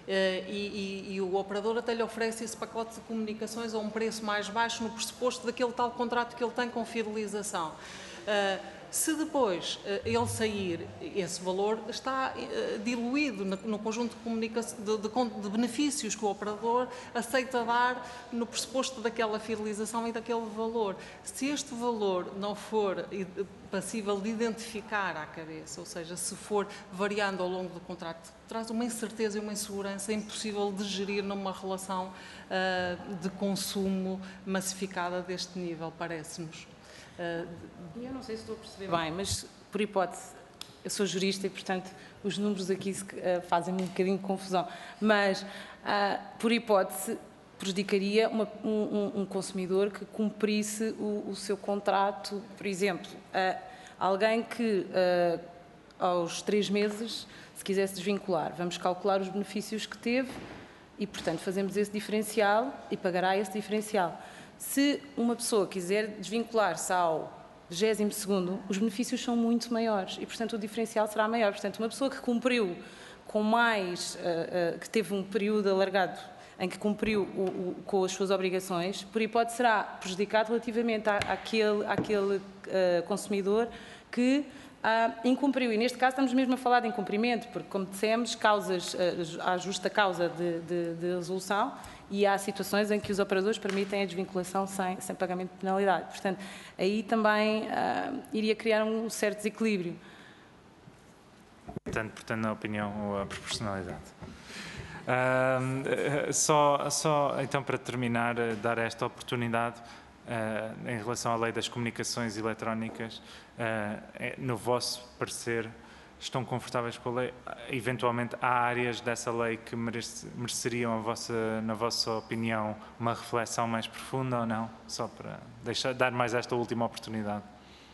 E o operador até lhe oferece esse pacote de comunicações a um preço mais baixo no pressuposto daquele tal contrato que ele tem com fidelização. Se depois ele sair, esse valor está diluído no conjunto de benefícios que o operador aceita dar no pressuposto daquela fidelização e daquele valor. Se este valor não for passível de identificar à cabeça, ou seja, se for variando ao longo do contrato, traz uma incerteza e uma insegurança impossível de gerir numa relação de consumo massificada deste nível, parece-nos. Eu não sei se estou a perceber bem, mas por hipótese, eu sou jurista e, portanto, os números aqui fazem-me um bocadinho de confusão, mas por hipótese prejudicaria um consumidor que cumprisse o seu contrato, por exemplo, alguém que aos 3 meses, se quisesse desvincular, vamos calcular os benefícios que teve e, portanto, fazemos esse diferencial e pagará esse diferencial. Se uma pessoa quiser desvincular-se ao 22º, os benefícios são muito maiores e, portanto, o diferencial será maior. Portanto, uma pessoa que cumpriu com mais, que teve um período alargado em que cumpriu com as suas obrigações, por hipótese será prejudicado relativamente àquele consumidor que incumpriu. E neste caso estamos mesmo a falar de incumprimento, porque, como dissemos, há justa causa de resolução e há situações em que os operadores permitem a desvinculação sem pagamento de penalidade. Portanto, aí também iria criar um certo desequilíbrio. Portanto, na opinião, a proporcionalidade. Só então, para terminar, dar esta oportunidade em relação à lei das comunicações eletrónicas, no vosso parecer, estão confortáveis com a lei? Eventualmente há áreas dessa lei que mereceriam, na vossa opinião, uma reflexão mais profunda ou não? Só para dar mais esta última oportunidade.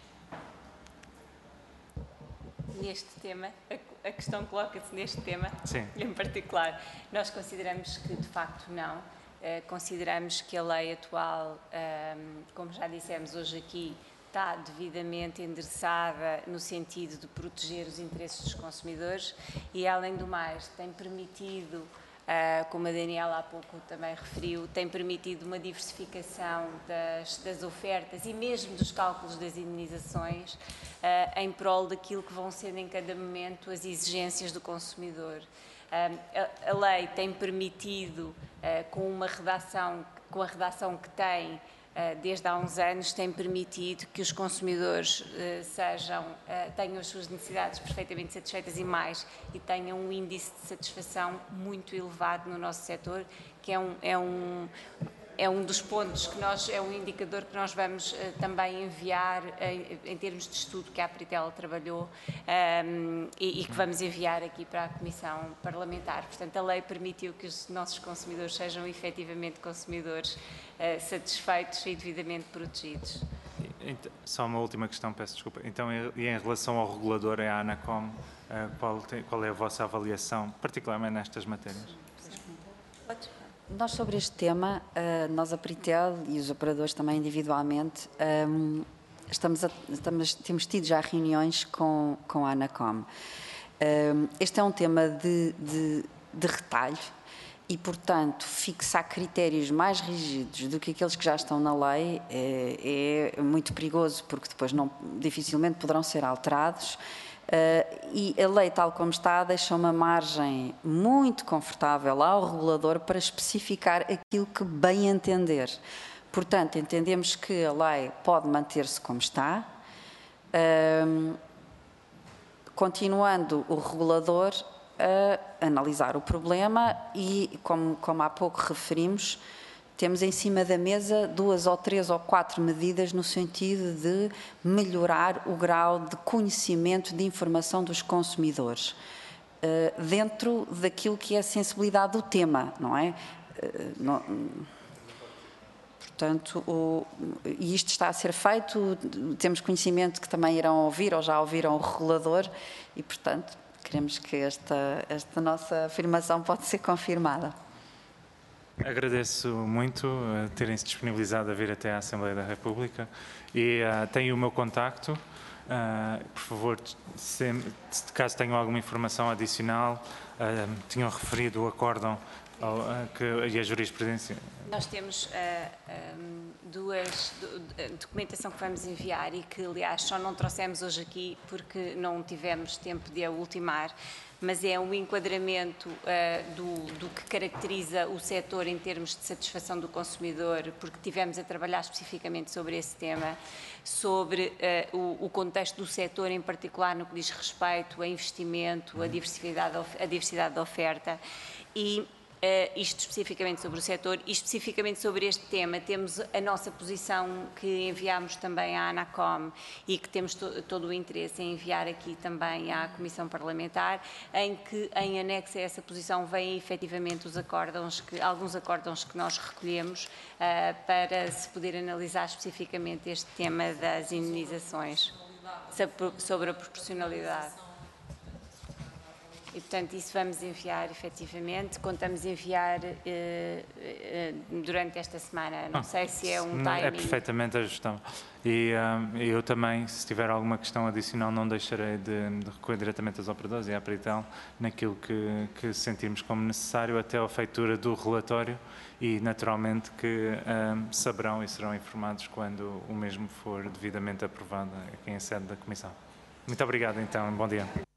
Neste tema, a questão coloca-se neste tema, Sim. Em particular. Nós consideramos que, de facto, não. Consideramos que a lei atual, como já dissemos hoje aqui, está devidamente endereçada no sentido de proteger os interesses dos consumidores e, além do mais, tem permitido, como a Daniela há pouco também referiu, tem permitido uma diversificação das ofertas e mesmo dos cálculos das indenizações em prol daquilo que vão ser em cada momento as exigências do consumidor. A lei tem permitido, com a redação que tem, desde há uns anos, tem permitido que os consumidores tenham as suas necessidades perfeitamente satisfeitas e mais, e tenham um índice de satisfação muito elevado no nosso setor, que é um dos pontos é um indicador que nós vamos também enviar em termos de estudo que a Apritel trabalhou e que vamos enviar aqui para a Comissão Parlamentar. Portanto, a lei permitiu que os nossos consumidores sejam efetivamente consumidores satisfeitos e devidamente protegidos. Só uma última questão, peço desculpa. Então, e em relação ao regulador, a ANACOM, qual é a vossa avaliação, particularmente nestas matérias? Nós, sobre este tema, nós, a Pritel e os operadores também individualmente, temos tido já reuniões com a ANACOM. Este é um tema de retalho e, portanto, fixar critérios mais rígidos do que aqueles que já estão na lei é muito perigoso, porque depois dificilmente poderão ser alterados. E a lei, tal como está, deixa uma margem muito confortável ao regulador para especificar aquilo que bem entender. Portanto, entendemos que a lei pode manter-se como está, continuando o regulador a analisar o problema e, como há pouco referimos, temos em cima da mesa 2 ou 3 ou 4 medidas no sentido de melhorar o grau de conhecimento de informação dos consumidores, dentro daquilo que é a sensibilidade do tema, não é? Portanto, e isto está a ser feito, temos conhecimento que também irão ouvir ou já ouviram o regulador e, portanto, queremos que esta nossa afirmação pode ser confirmada. Agradeço muito terem-se disponibilizado a vir até à Assembleia da República e tenho o meu contacto. Por favor, caso tenham alguma informação adicional, tinham referido o acórdão e a jurisprudência. Nós temos documentação que vamos enviar e que, aliás, só não trouxemos hoje aqui porque não tivemos tempo de a ultimar, mas é um enquadramento do que caracteriza o setor em termos de satisfação do consumidor, porque tivemos a trabalhar especificamente sobre esse tema, sobre o contexto do setor em particular no que diz respeito a investimento, a diversidade da oferta e isto especificamente sobre o setor e especificamente sobre este tema temos a nossa posição que enviámos também à ANACOM e que temos todo o interesse em enviar aqui também à Comissão Parlamentar, em que em anexo a essa posição vêm efetivamente alguns acórdãos que nós recolhemos para se poder analisar especificamente este tema das indenizações, sobre a proporcionalidade. E, portanto, isso vamos enviar, efetivamente. Contamos enviar durante esta semana. Não sei se é um timing. É perfeitamente ajustável. E eu também, se tiver alguma questão adicional, não deixarei de recorrer diretamente aos operadores e à Pritel naquilo que sentirmos como necessário até a feitura do relatório e, naturalmente, que saberão e serão informados quando o mesmo for devidamente aprovado aqui em sede da Comissão. Muito obrigado, então. Bom dia.